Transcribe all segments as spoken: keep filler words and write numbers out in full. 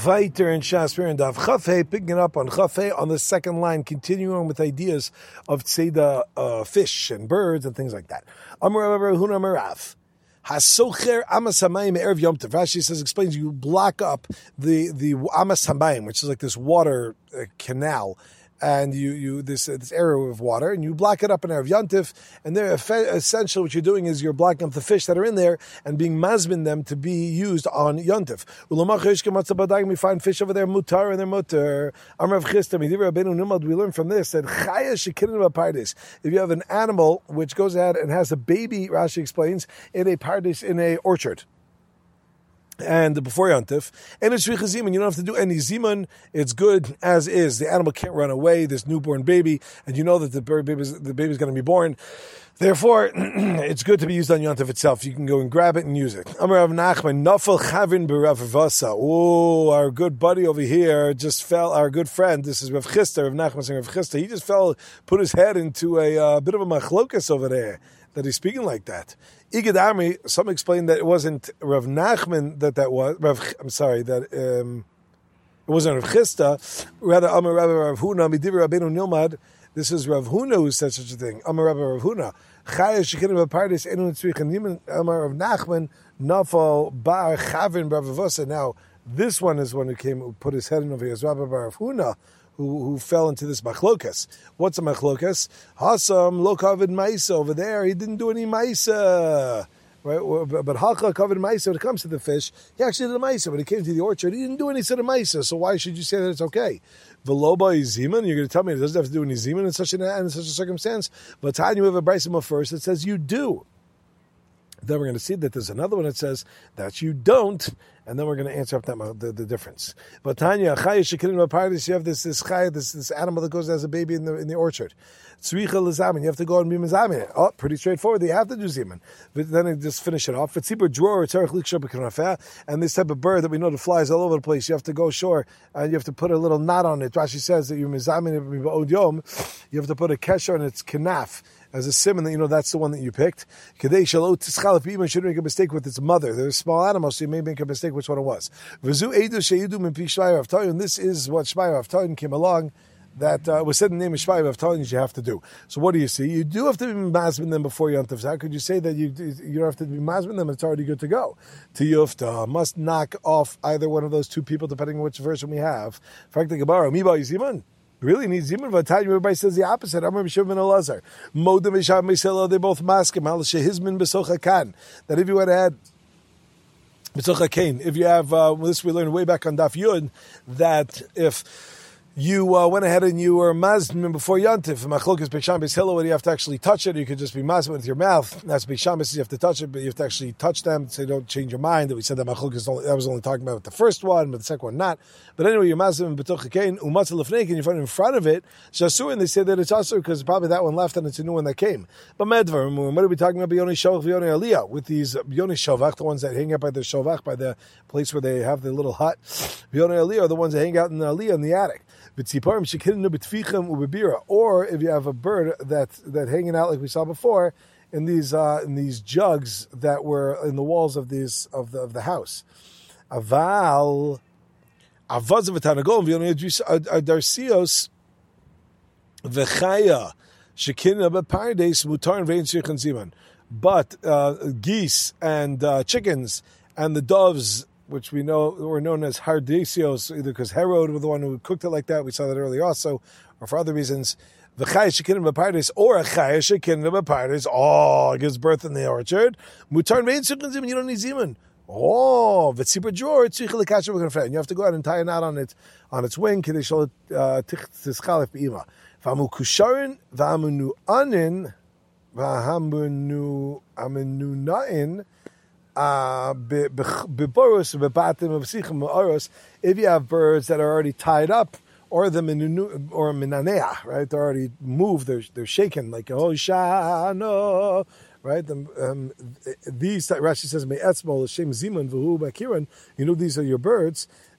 Weiter in Shasper and Dav Chafei, picking up on Chafei on the second line, continuing with ideas of tzeda, uh, fish and birds and things like that. Amar Rabbi Huna Merav. Hasocher Amas Hamayim Erev Yom Tov. Rashi says, explains, you block up the, the Amas Hamayim, which is like this water uh, canal, and you, you this uh, this area of water, and you block it up in Erev Yom Tov, and they're essentially what you're doing is you're blocking up the fish that are in there and being mazmin them to be used on Yom Tov. We find fish over there, mutar, and they're mutar. We learn from this that if you have an animal which goes ahead and has a baby, Rashi explains, in a pardis, in a orchard, and before Yontif, and it's Shvicha Zimun, you don't have to do any Zimun, it's good as is. The animal can't run away, this newborn baby, and you know that the baby's, the baby's going to be born. Therefore, it's good to be used on Yontif itself. You can go and grab it and use it. Amar Rav Nachman, Nafel Chavin B'Rav Vasa. Oh, our good buddy over here just fell, our good friend, this is Rav Chisda, Rav Nachman saying Rav Chisda, he just fell, put his head into a uh, bit of a machlokas over there, that he's speaking like that. Igad Amri, some explain that it wasn't Rav Nachman that that was, Rav, I'm sorry, that um, it wasn't Rav Chisda, rather Amar Rabbi Rav Huna, Midiv Rabbeinu Nilmad, this is Rav Huna who said such a thing, Amar Rabbi Rav Huna, Chaya Shekinim B'Pardis, Enu Tzrichen Niman, Amar Rav Nachman, Nafal Bar Chavin Rav Vasa. Now, this one is one who came, who put his head in over here, is Rabbi Rav Huna, Who, who fell into this machlokas. What's a machlokas? Hasam lo covered maisa over there. He didn't do any maisa, right? But Hacha covered maisa. When it comes to the fish, he actually did a maisa. When he came to the orchard, he didn't do any sort of maisa. So why should you say that it's okay? Veloba is ziman. You're going to tell me it doesn't have to do any ziman in such an in such a circumstance. But Tanya, you have a brayso first that says you do. Then we're going to see that there's another one that says that you don't, and then we're going to answer up that the, the difference. But Tanya, you have this this chay, this this animal that goes as a baby in the in the orchard. Tzricha lezamin, you have to go and be mezamin. Oh, pretty straightforward. You have to do ziman. But then I just finish it off. Tzibur drawer, and this type of bird that we know that flies all over the place. You have to go ashore and you have to put a little knot on it. Rashi says that you mezamin yom. You have to put a kesher on its kanaf as a simon that you know that's the one that you picked. Kadei shalot tischalef even shouldn't make a mistake with its mother. They're small animals, so you may make a mistake which one it was. V'zu eidu sheyidu min pi shvayir avtoyin. And this is what shvayir avtoyin came along that uh, was said in the name of shvayir avtoyin that you have to do. So what do you see? You do have to be mazmin them before Yontif. How could you say that you you don't have to be mazmin them? It's already good to go. Tiyufta must knock off either one of those two people depending on which version we have. Frankly, Gemara miba yiziman. Really needs zimun. V'atayim, everybody says the opposite. Amar B'Shimon ben Elazar. Modem v'Sham Meisela, they both maskim. Al shehizmin b'socha kan. That if you had had b'socha kain, if you have, uh, this we learned way back on Daf Yud, that if you uh, went ahead and you were mazmin before Yontif, machlokas b'sham b'shilo, you have to actually touch it, or you could just be mazmin with your mouth. That's b'sham, you have to touch it, but you have to actually touch them, so you don't change your mind. That we said that machlokas, that was only talking about the first one, but the second one not. But anyway, you're mazmin b'toch kain, umatzah lefnei, and you find it in front of it, shasur, and they say that it's asur, because probably that one left and it's a new one that came. But medvar, what are we talking about? B'yonei shovach, b'yonei aliyah, with these b'yonei shovach, the ones that hang out by the shovach, by the place where they have the little hut. B'yonei aliyah are the ones that hang out in the aliyah, in the attic. Or if you have a bird that that hanging out like we saw before in these uh, in these jugs that were in the walls of these of the of the house. Aval avaz v'tanagol v'yonei v'chaya shekinah b'pardes mutar and vein shichan ziman. But uh, geese and uh, chickens and the doves, which we know were known as hardesios, either because Herod was the one who cooked it like that, we saw that earlier also, or for other reasons. The chaya shekinah b'pardes, or a chaya shekinah b'pardes, oh, it gives birth in the orchard. Mutar vein shichan ziman, you don't need ziman. Oh, v'tzibur drawer, tzricha l'kasher v'kanfret. You have to go out and tie a knot on it, on its wing, kedei shel tischalef b'ima. V'amu kusharin, v'amu nu'anin, v'amu nu'anin, Uh, if you have birds that are already tied up, or the minunu, or minanea, right? They're already moved, they're they're shaken like oh shano, right? The, um, these Rashi says me'etzmo l'shem zimun v'hu b'kiran. You know these are your birds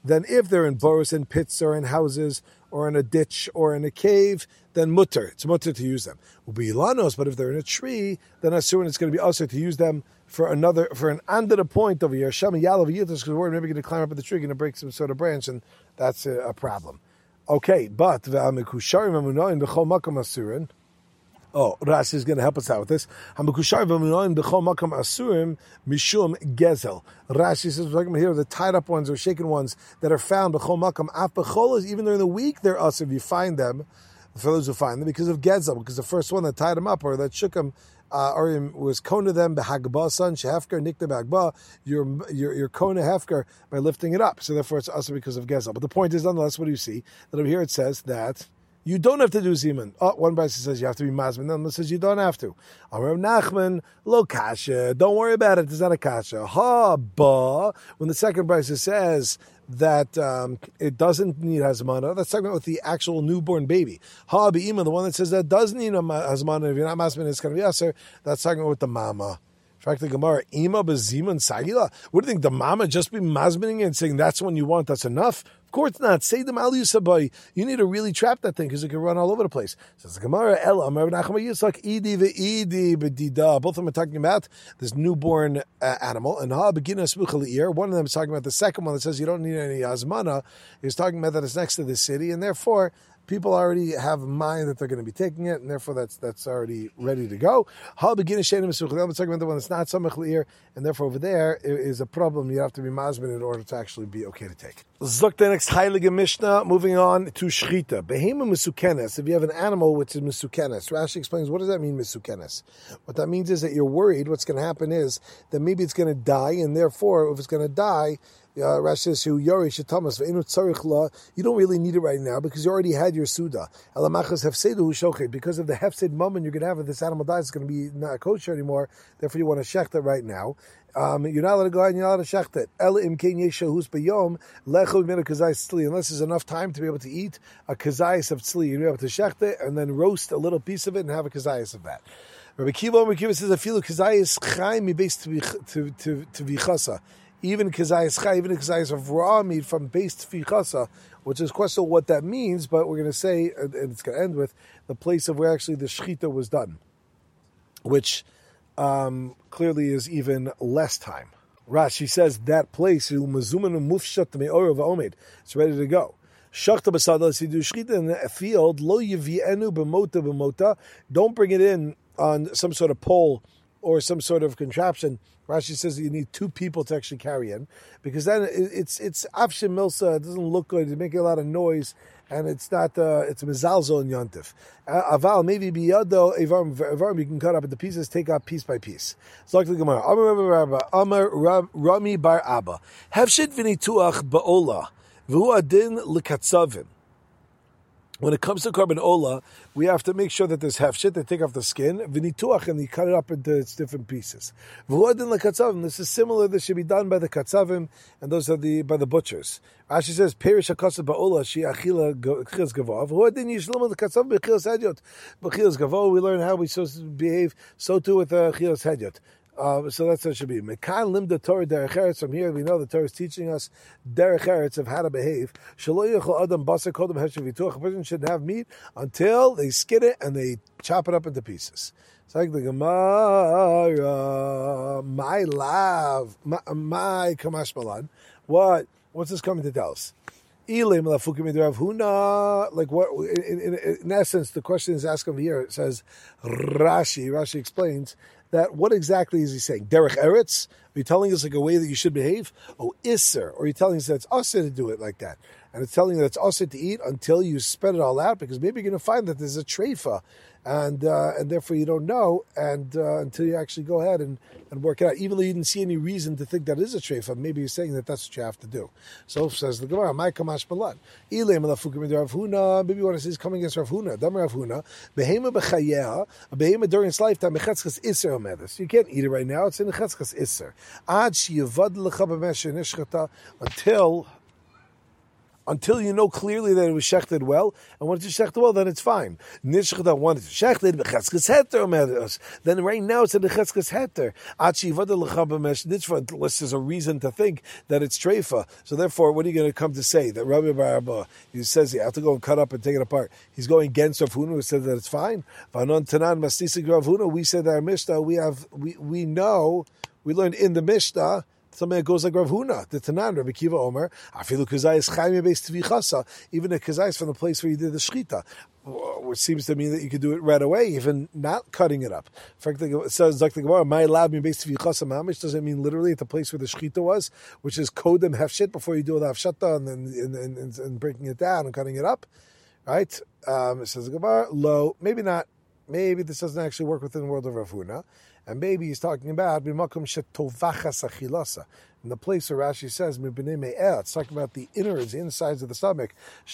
then if they're in burrows and pits or in houses or in a ditch or in a cave, then mutter. It's mutter to use them. Ubilanos, but if they're in a tree, then asur, it's going to be also to use them for another, for an under the point over here. Shama yalav yitas, because we're maybe going to climb up in the tree, going to break some sort of branch, and that's a, a problem. Okay, but v'amikusharim amunoin b'chol makam asurin. Oh, Rashi is going to help us out with this. Hamakusharim amunoin b'chol makam asurim mishum gezel. Rashi says we're talking about here the tied up ones or shaken ones that are found b'chol makam af b'cholas, even during the week they're us if you find them. For those who find them, because of gezel, because the first one that tied them up or that shook them. Uh, or was kona them behagba son shehefker nikta behagba. You're you're you're kona hefker by lifting it up. So therefore, it's also because of gezel. But the point is, nonetheless, what do you see? That over here it says that you don't have to do zimun. Oh, one brisa says you have to be mazmin. Then it says you don't have to. Amar Nachman lo kasha. Don't worry about it. It's not a kasha. Ha ba. When the second brisa says that um, it doesn't need hazmana, that's talking about with the actual newborn baby. Ha be'ima, the one that says that does need a hazmana, if you're not masmin, it's going to be aser, that's talking about with the mama. Fact the Gemara, ima beziman sagila. What do you think? The mama just be masmining and saying that's when you want, that's enough? Of course not. Say the mal yusabai. You need to really trap that thing because it can run all over the place. Says the Gemara, Ella, Amar Nachman Yitzchak, Idi ve'idi bedida. Both of them are talking about this newborn uh, animal. And ha begina smuchal ear. One of them is talking about the second one that says you don't need any azmana. He's talking about that it's next to the city, and therefore people already have in mind that they're going to be taking it, and therefore that's that's already ready to go. Ha begin shenim suchel. I'm talking about the one that's not samach leir, and therefore over there is a problem. You have to be mazmin in order to actually be okay to take. Let's look at the next heilige Mishnah. Moving on to shchita. Behema misukenes. If you have an animal which is misukenes, Rashi explains what does that mean misukenes. What that means is that you're worried. What's going to happen is that maybe it's going to die, and therefore if it's going to die. Uh, Rashi says, "You don't really need it right now because you already had your suda. Because of the hefsed moment you're going to have if this animal dies, it's going to be not kosher anymore. Therefore, you want to shecht it right now. Um, you're not allowed to go ahead and you're not allowed to shecht it. Unless there's enough time to be able to eat a kazayas of tzli, you're able to shecht it and then roast a little piece of it and have a kazayas of that." Rabbi Kiva, Rabbi Kiva says, "I feel kazayas chaim based to to to to vichasa." Even kazayas chai, even kazayas of raw meat from based fichasa, which is questionable what that means, but we're going to say, and it's going to end with the place of where actually the shechita was done, which um, clearly is even less time. Rashi says that place, it's ready to go. Shachta b'sada, if you do shechita in a field, lo yivienu b'mota b'mota, don't bring it in on some sort of pole or some sort of contraption. Rashi says that you need two people to actually carry in, because then it's it's avshim milsa. It doesn't look good. It's making a lot of noise, and it's not. Uh, it's mezalzo and yontif. Aval maybe biyado evarim evarim. You can cut up into pieces, take out piece by piece. So like the Gemara, Amar Amar Rami bar Abba havshit v'nituach ba'ola v'hu adin l'katzavim. When it comes to carbon ola, we have to make sure that there's hefshit. They take off the skin, v'nituach, and they cut it up into its different pieces. V'huadin lekatzavim. This is similar. This should be done by the katzavim, and those are the by the butchers. Rashi says, "Perish hakasav ba'ola she achila chilas gavav. V'huadin yishlam lekatzavim b'chilas hedyot. B'chilas gavav, we learn how we supposed to behave. So too with uh, chilas hedyot." Uh, so that's what it should be. Mekan limda Torah derech eretz. From here, we know the Torah is teaching us derech eretz of how to behave. Shelo yechol adam basar kodem heshev vituach. A person shouldn't have meat until they skin it and they chop it up into pieces. It's like the Gemara, my love, my, my kamash malan. What? What's this coming to tell us? Like what? In, in, in essence, the question is asked over here. It says Rashi. Rashi explains that what exactly is he saying? Derech eretz? Are you telling us like a way that you should behave? Oh, isser. Or are you telling us that it's usher to do it like that? And it's telling you that it's usher to eat until you spit it all out, because maybe you're going to find that there's a treifa, and uh, and therefore you don't know, and uh, until you actually go ahead and, and work it out. Even though you didn't see any reason to think that is a treifa, maybe you're saying that that's what you have to do. So says the Gemara, my kamash balan. Maybe you want to say he's coming against Rav Huna. Dam Rav Huna, behema b'chayeha, a behema during its lifetime, mechetzkas iser omedes. You can't eat it right now, it's in the chetzkas iser. Ad sheyavad lecha b'mesher nishchata, until until you know clearly that it was shechted well, and once it's shechted well, then it's fine. Nishchada wanted to shechted, b'cheskes heter, then right now it's in the cheskes heter. Achi vada l'chaba mesh nitzva, unless there's a reason to think that it's treifa. So therefore, what are you going to come to say? That Rabbi Bar Abba, he says you have to go and cut up and take it apart. He's going against Rav Huna, who said that it's fine. V'anon tanan mastisik Rav Huna, we said that our Mishnah, we have, we, we know, we learned in the Mishnah, something that goes like Rav Huna, the Tanan, Rabbi Kiva Omer, afilu kazayis chayim beis tvichasa, even a kazayis from the place where you did the shchita, which seems to mean that you could do it right away, even not cutting it up. Frankly, it says like the Gemara, my lab me beis tvichasa mamish doesn't mean literally at the place where the shchita was, which is kodem hefshit before you do the hafshata and then and, and, and, and breaking it down and cutting it up, right? Um, it says the Gemara, lo, maybe not, maybe this doesn't actually work within the world of Rav Huna. And maybe he's talking about in the place where Rashi says it's talking about the innards, the insides of the stomach.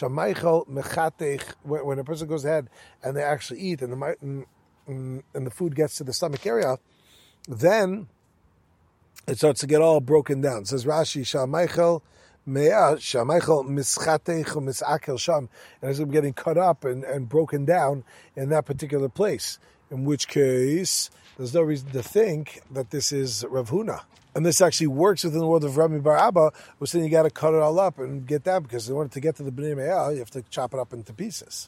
When a person goes ahead and they actually eat, and the and the food gets to the stomach area, then it starts to get all broken down. It says Rashi Shamaichel. And as I'm getting cut up and, and broken down in that particular place, in which case there's no reason to think that this is Rav Huna. And this actually works within the world of Rabbi Bar Abba, who's saying you got to cut it all up and get that, because in order to get to the Bnei Me'ah, you have to chop it up into pieces.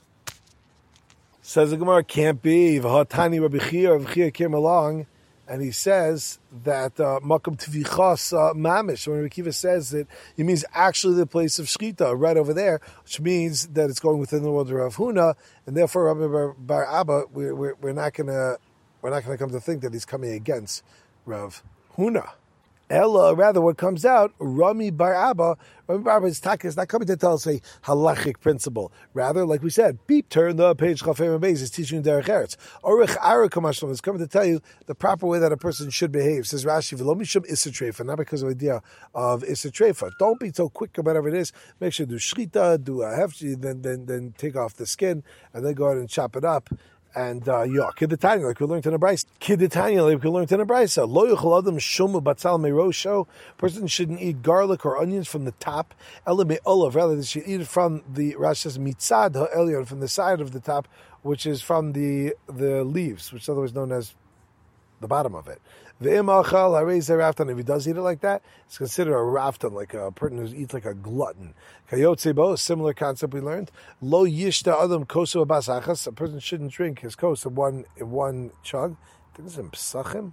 Says the Gemara, can't be. V'hatani Rabbi Chia, Rabbi Chia came along, and he says that Makom Tvichas Mamish. When Rabbi Kiva says that, he means actually the place of Shchita, right over there, which means that it's going within the world of Rav Huna, and therefore Rabbi Bar, Bar Abba, we're, we're, we're not going to we're not going to come to think that he's coming against Rav Huna. Ella, rather, what comes out, Rami Bar Abba, Rami Bar Abba is not coming to tell us a halachic principle. Rather, like we said, beep, turn the page, Chafim Beis is teaching Derech Eretz. Orich Ara Kamashlam is coming to tell you the proper way that a person should behave. Says Rashi, V'lo mishum Issa Treifa, not because of the idea of Issa Treifa. Don't be so quick or whatever it is. Make sure to do Shchita, do a hefti, then, then, then take off the skin, and then go ahead and chop it up. And uh, yeah, Kiddetanya, like we learned in a Brisa. Kiddetanya, like we learned in a Brisa. Lo yochel adam shumu batzal meirosho. Person shouldn't eat garlic or onions from the top. Ela me'olav, rather they should eat it from the Rashi says mitzad ha'elyon, from the side of the top, which is from the the leaves, which is otherwise known as the bottom of it. Ve'im achal harei zeh raftan. If he does eat it like that, it's considered a raftan, like a person who eats like a glutton. Kayotze bo, similar concept we learned. Lo yishta adam kosu abas achas. A person shouldn't drink his kos in one in one chug. I think it's in psachim.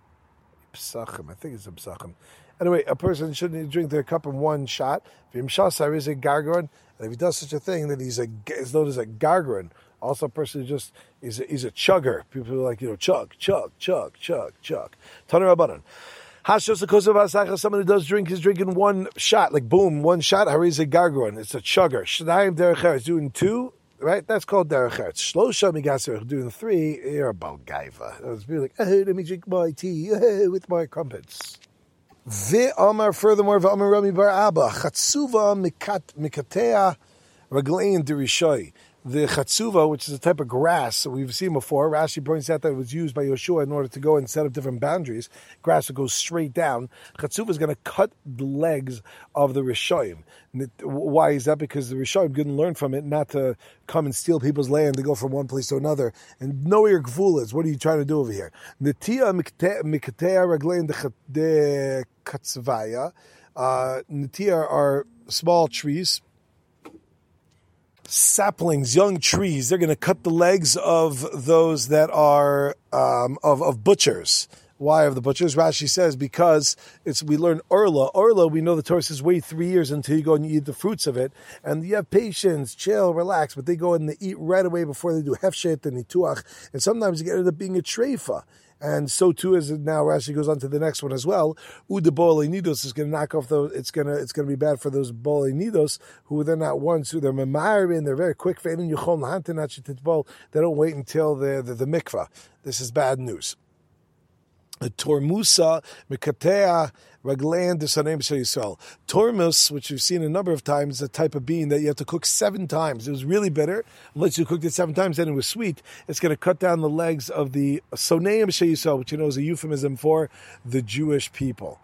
Psachim. I think it's in psachim. Anyway, a person shouldn't drink their cup in one shot. V'imshas harei gargaron. And if he does such a thing, then he's a is known as a gargaron. Also, a person who just is a, he's a chugger. People are like, you know, chug, chug, chug, chug, chug. Taner Rabbanan. Hashos kosev hasacha. Someone who does drink is drinking one shot, like boom, one shot. Hariz a gargaron. It's a chugger. Shnayim derech eretz, doing two, right? That's called derech eretz. Shlosha migaser, doing three. You're a balgaiva. It's really like, oh, let me drink my tea oh, with my crumpets. Ve'amar, furthermore, ve'amar Rami Bar Abba chatzuva mikatea raglein derishoi. The chatzuva, which is a type of grass that we've seen before, Rashi points out that it was used by Yoshua in order to go and set up different boundaries. Grass that goes straight down. Chatzuva is going to cut the legs of the Rishoyim. Why is that? Because the Rishoyim didn't learn from it not to come and steal people's land to go from one place to another. And know where your gvul is. What are you trying to do over here? Netia mikatea raglein de katzvaya. Netia are small trees, saplings, young trees. They're going to cut the legs of those that are um, of of butchers. Why of the butchers? Rashi says because it's we learn orla. Orla, we know the Torah says wait three years until you go and you eat the fruits of it, and you have patience, chill, relax. But they go and they eat right away before they do hefshet and nituach, and sometimes it ends up being a treifa. And so too is it now. Rashi goes on to the next one as well. Uda bolei is going to knock off those. It's going to it's going to be bad for those bolei nidos who they're not ones who they're mamarin. They're very quick. They don't wait until the the, the mikvah. This is bad news. Tormusa mikatea raglan desanem Yisrael. Tormus, which we've seen a number of times, is a type of bean that you have to cook seven times. It was really bitter. Unless you cooked it seven times, then it was sweet. It's going to cut down the legs of the soneim Yisrael, which you know is a euphemism for the Jewish people.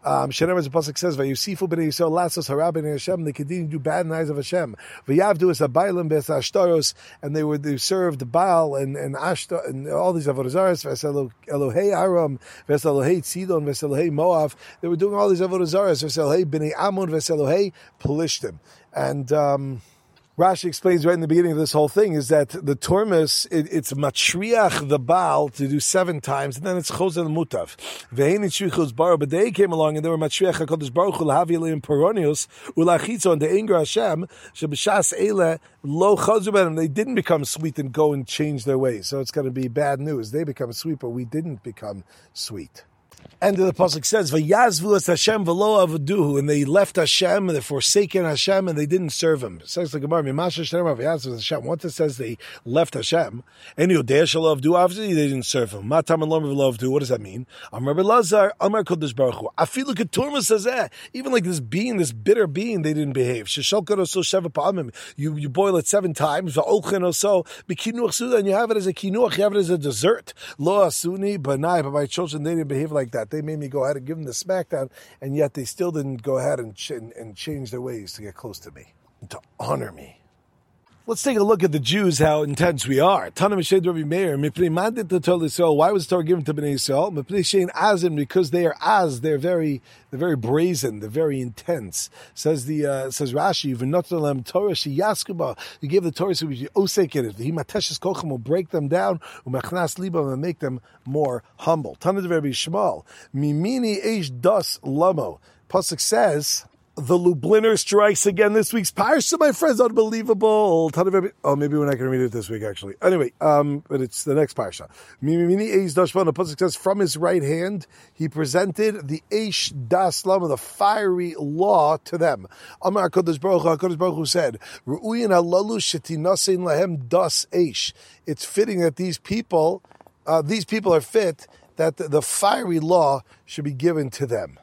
Um, Shenem, as the pasuk says, "Vayusifu b'nei Yisrael lasos hara b'nei Hashem." They continued to do bad in the eyes of Hashem. V'yavdu es haBaalim b'es Ashtaros, and they were they served Baal and and Ashtar and all these avodah zaros. V'es Elohei Aram, v'es Elohei Tzidon, v'es Elohei Moav. They were doing all these avodah zaros. V'es Elohei b'nei Ammon, v'es Elohei Pelishtim. And um, Rashi explains right in the beginning of this whole thing is that the Tormus, it, it's matriach the Baal to do seven times, and then it's chozel mutav. Ve'ein shvichus bar, but they came along and they were matriach HaKadosh Baruch Hu lahavi leim peronius ulachitzo, and the anger Hashem sheb'shas eile lo chazu behem. They didn't become sweet and go and change their ways. So it's going to be bad news. They become sweet, but we didn't become sweet. And the pasuk says, "Vayazvu es Hashem v'lo avaduhu," and they left Hashem, and they forsaken Hashem, and they didn't serve Him. It says the Gemara, "Mimasha shneimar vayazvu es Hashem." Once it says they left Hashem, and Yodei shelo avdu, obviously they didn't serve Him. Matam and lomer v'lo avdu. What does that mean? Amar Belazar, Amar Kodesh Baruch Hu. Afilu keturma says that even like this being, this bitter being, they didn't behave. Sheshalkar oso sheva pa'amim. You you boil it seven times. Va'olchen oso b'kinuach suda, and you have it as a kinuach. You have it as a dessert. Lo asuni b'nai, but my children, they didn't behave like that. They made me go ahead and give them the smackdown, and yet they still didn't go ahead and, ch- and change their ways to get close to me, and to honor me. Let's take a look at the Jews, how intense we are. Tana Mished Rabbi Meir, Mipnei Mandat to Torah Yisrael. Why was Torah given to Bnei Yisrael? Mipnei Shein Azim, because they are az, they're very, they're very brazen, they're very intense. Says the uh, says Rashi, V'notalem Torah sheyaskuba. You gave the Torah so we osek in it. The himateshes kochem will break them down, umachnas libam, and make them more humble. Tana Rabbi Shmuel, Mimini eish das lamo. Pasuk says, the Lubliner strikes again this week's Parsha, my friends, unbelievable. Oh, maybe we're not going to read it this week, actually. Anyway, um, but it's the next Parsha. Mimini Eish Dashvan, the Pasuk says, from his right hand, he presented the Eish Das Lama, the fiery law to them. Amar HaKadosh Baruch Hu, HaKadosh Baruch Hu said, Ru'uyin halalu shetinasein lahem das Eish. It's fitting that these people, uh, these people are fit, that the, the fiery law should be given to them.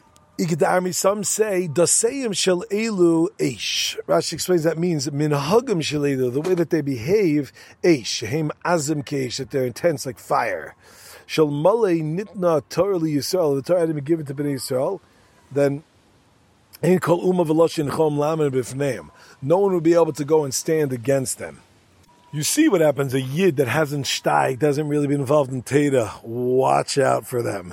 Some say dasayim shel elu eish. Rashi explains that means minhagim shel elu, the way that they behave eish, heim azim keish, that they're intense like fire. Shel malei nitna Torah li Yisrael, the Torah had been given to Bnei Yisrael, then ein kol uma v'loshin chom lamen b'fneim. No one would be able to go and stand against them. You see what happens, a yid that hasn't shteig, doesn't really be involved in Teda, watch out for them.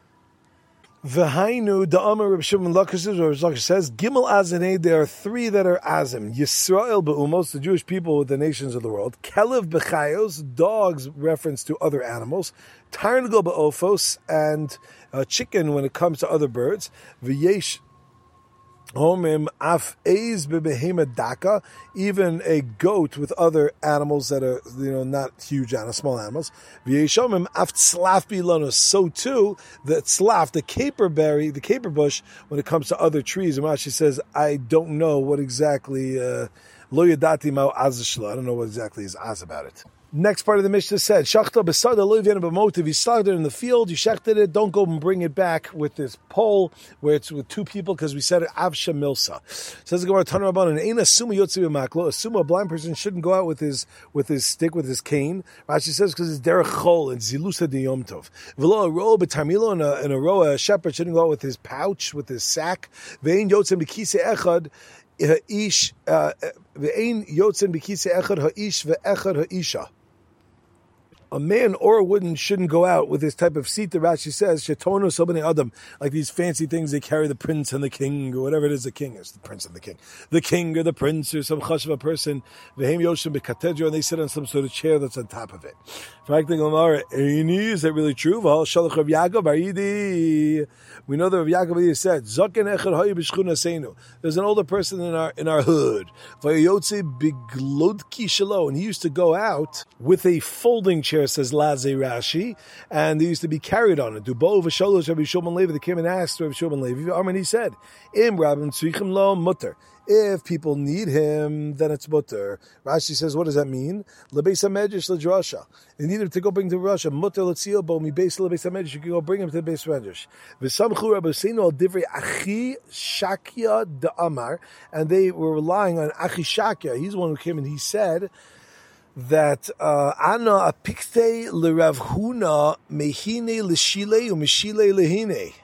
V'hainu the Amar Reb Shimon Lakish says Gimel Azanei. There are three that are Azim. Yisrael be'umos, the Jewish people with the nations of the world. Kelev b'chayos, dogs, reference to other animals. Tarnagol be'ofos, and uh, chicken when it comes to other birds. V'yesh homim af eiz bebehema daka, even a goat with other animals that are, you know, not huge animals, small animals. V'yeshomim af tzlaf bilonos. So too, the tzlaf, the caperberry, the caper bush, when it comes to other trees. And Rashi says, I don't know what exactly, uh, lo yadati ma'u az shelo. I don't know what exactly is az about it. Next part of the Mishnah said, Shachta besada lo yivena b'mot. If you slaughtered it in the field, you shechted it, don't go and bring it back with this pole where it's with two people, because we said it avsha milsa. Says the Gemara, Tana Rabbanan, ein asuma yotzi b'maklo. Asuma, a blind person shouldn't go out with his with his stick, with his cane. Rashi says because it's derech chol, it's zilusa de yom tov. V'lo a roa b'tarmilo, and a, and a roa, a shepherd shouldn't go out with his pouch, with his sack. Ve'ein yotzim b'kise echad haish ve'ein yotzim b'kise echad haish ve'echad haisha. A man or a woman shouldn't go out with this type of seat. The Rashi says, Shetono Sobani Adam, like these fancy things they carry the prince and the king, or whatever it is the king is, the prince and the king. The king or the prince or some chashva person, Vehem Yoshim B'Katedra, and they sit on some sort of chair that's on top of it. Is that really true? We know that Rav Yaakov said, Zoken Echad Hayu B'Shchuna Seinu. There's an older person in our in our hood. Vayotze Biglodki Shalo, and he used to go out with a folding chair, says Lazei Rashi, and they used to be carried on it. Dubo v'shalosh Rabbi Shimon Levi. They came and asked Rabbi Shimon Levi. Armin, he said, Im Rabbim Tzrichim Lo Mutter. If people need him, then it's mutter. Rashi says, what does that mean? Lebeis HaMedrash ledrasha. They need him to go bring to Russia. Mutter letzio bo mi beis lebeis HaMedrash. You can go bring him to the Beis Medrash. V'samchu Rabbi Seinu al divrei Achi Shakya de Amar, and they were relying on Achi Shakya. He's the one who came and he said that Ana apikte l'Rav Huna mehine l'shile u'meshile lehine.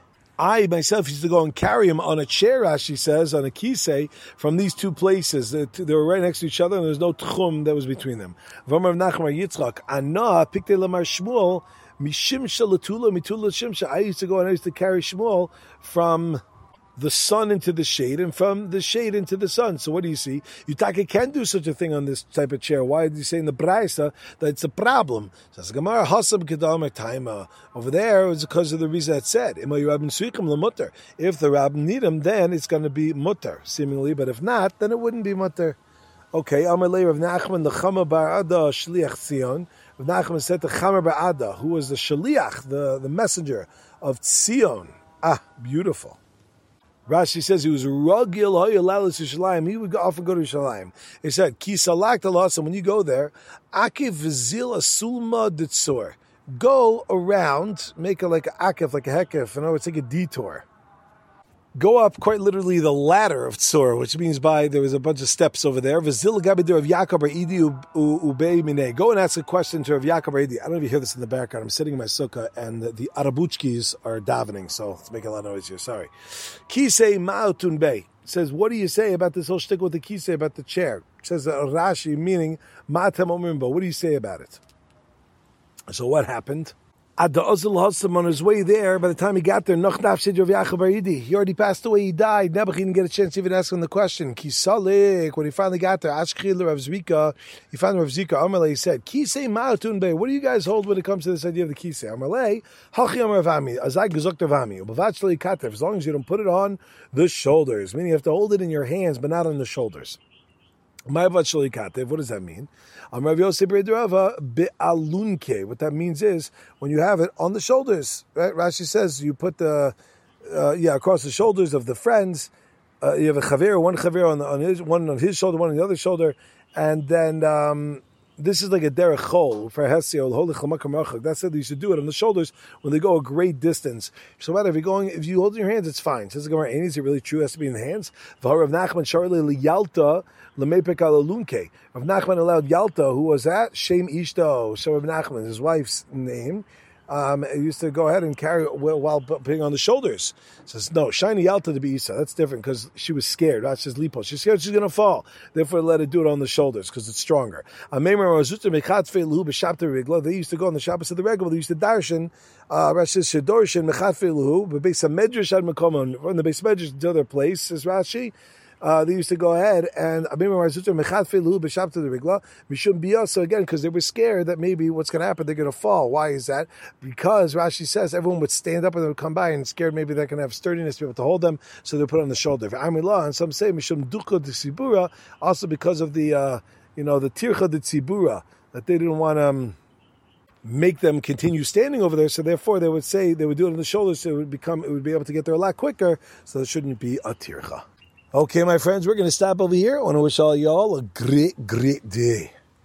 I myself used to go and carry him on a chair, as she says, on a kisei, from these two places. They were right next to each other, and there was no tchum that was between them. V'amar Nachman Yitzchak, Ana pikte lamar Shmuel, mishimsha latula mitula shimsha. I used to go and I used to carry Shmuel from the sun into the shade, and from the shade into the sun. So what do you see? Yutaka can do such a thing on this type of chair. Why did you say in the Braisa that it's a problem? Says Gemara, Hasab Kedamar Taima. Over there, it's because of the reason it said. If the rabbin need him, then it's going to be mutter, seemingly. But if not, then it wouldn't be mutter. Okay, Amalei Rav Nachman, the Chama Bar Ada, Shliach Tzion. Rav Nachman said to Chama Bar Ada, who was the Shliach, the, the messenger of Tzion. Ah, beautiful. Rashi says he was ragil hoyalalis Yerushalayim. He would go, often go to Yerushalayim. He said, "Ki salak talasam." When you go there, akiv v'zil asulma ditzor. Go around, make a like a akif, like a hekif. In other words, take a detour. Go up, quite literally, the ladder of Tzor, which means by there was a bunch of steps over there. V'zil gabidur of Yaakov or Idi ubei minei. Go and ask a question to Rav Yaakov or Idi. I don't know if you hear this in the background. I'm sitting in my sukkah, and the, the Arabuchkis are davening, so let's make a lot of noise here. Sorry. Kisei ma'utun bei says, what do you say about this whole shtick with the kisei, about the chair? It says uh, Rashi, meaning ma'atem omrimbo. What do you say about it? So what happened? Ad Ozil Hossam, on his way there, by the time he got there, Noch Nafshid Rav Yaakov bar Idi. He already passed away, he died. Nebuch didn't get a chance to even ask him the question. Kisalik, when he finally got there, Ashkil Rav Zvika, he found Rav Zvika, Amalei, he said, Kisei Ma'atun Bey, what do you guys hold when it comes to this idea of the Kisei? Amalei, Halchi Amar Vami, Azai Gezuk Vami, Ubavachli Katev, as long as you don't put it on the shoulders, meaning you have to hold it in your hands, but not on the shoulders. What does that mean? What that means is when you have it on the shoulders, right? Rashi says you put the uh, yeah across the shoulders of the friends. Uh, you have a chaver, one chaver on, the, on his one on his shoulder, one on the other shoulder, and then um, this is like a derech chol for hesio holy chamakam rachak. That's it. You should do it on the shoulders when they go a great distance. So matter if you're going, if you hold in your hands, it's fine. Says the Gemara, is it really true? It has to be in the hands. V'harav Nachman sharli liyalta. Rav Nachman allowed Yalta, who was that? Shem Ishto. So Rav Nachman, his wife's name, um, used to go ahead and carry it while putting on the shoulders. Says, no, shiny Yalta to be Isa. That's different because she was scared. That's just lipo. She's scared she's going to fall. Therefore, let her do it on the shoulders because it's stronger. They used to go on the Shabbos of the regular. They used to darshan, Rashi says, Shedorshin, Mechat Feluhu, but Beis HaMedrash had Mekomon. From the Beis HaMedrash to their place, says Rashi. Uh, they used to go ahead and so again, because they were scared that maybe what's going to happen, they're going to fall. Why is that? Because Rashi says everyone would stand up and they would come by and scared maybe they're going to have sturdiness to be able to hold them, so they put it on the shoulder. And some say Mishum Ducha de Tzibura, also because of the uh, you know the Tircha de Tzibura, that they didn't want to um, make them continue standing over there, so therefore they would say they would do it on the shoulders, so it would become it would be able to get there a lot quicker, so there shouldn't be a Tircha. Okay, my friends, we're going to stop over here. I want to wish all y'all a great, great day.